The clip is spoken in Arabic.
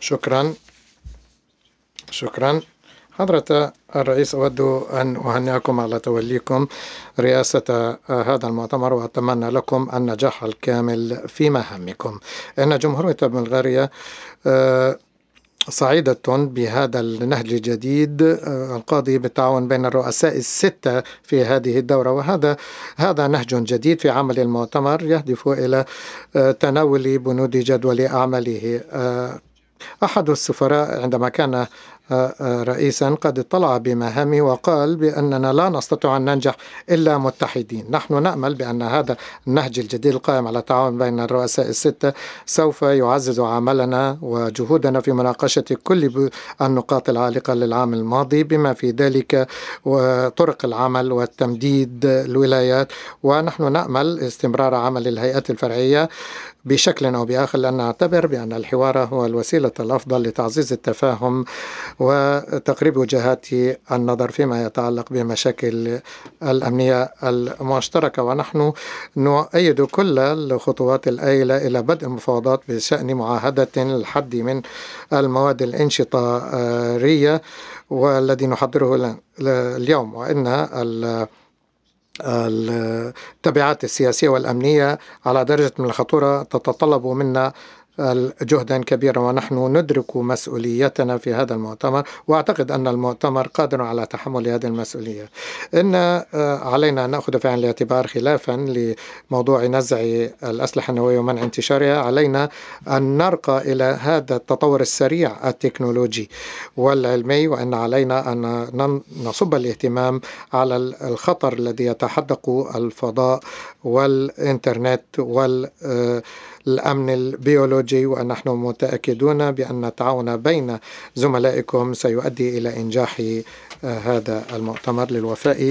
شكرا. شكرا حضرة الرئيس، أود أن أهنئكم على توليكم رئاسة هذا المؤتمر، وأتمنى لكم النجاح الكامل في مهامكم. إن جمهورية بلغاريا سعيدة بهذا النهج الجديد القاضي بالتعاون بين الرؤساء الستة في هذه الدورة، وهذا نهج جديد في عمل المؤتمر يهدف إلى تناول بنود جدول أعماله. أحد السفراء عندما كان رئيسا قد اطلع بمهامه وقال بأننا لا نستطيع أن ننجح إلا متحدين. نحن نأمل بأن هذا النهج الجديد القائم على التعاون بين الرؤساء الستة سوف يعزز عملنا وجهودنا في مناقشة كل النقاط العالقة للعام الماضي، بما في ذلك وطرق العمل والتمديد الولايات. ونحن نأمل استمرار عمل الهيئات الفرعية بشكل أو بآخر، لأن نعتبر بأن الحوار هو الوسيلة الأفضل لتعزيز التفاهم وتقريب وجهات النظر فيما يتعلق بمشاكل الأمنية المشتركة. ونحن نؤيد كل الخطوات الآيلة إلى بدء المفاوضات بشأن معاهدة الحد من المواد الانشطارية والذي نحضره اليوم، وإن التبعات السياسية والأمنية على درجة من الخطورة تتطلب منا جهدا كبيرا، ونحن ندرك مسؤوليتنا في هذا المؤتمر، وأعتقد أن المؤتمر قادر على تحمل هذه المسؤولية. إن علينا أن نأخذ في عين الاعتبار خلافا لموضوع نزع الأسلحة النووية ومنع انتشارها، علينا أن نرقى إلى هذا التطور السريع التكنولوجي والعلمي، وأن علينا أن نصب الاهتمام على الخطر الذي يتحدق الفضاء والإنترنت والأمن البيولوجي. ونحن متأكدون بأن التعاون بين زملائكم سيؤدي إلى إنجاح هذا المؤتمر للوفاء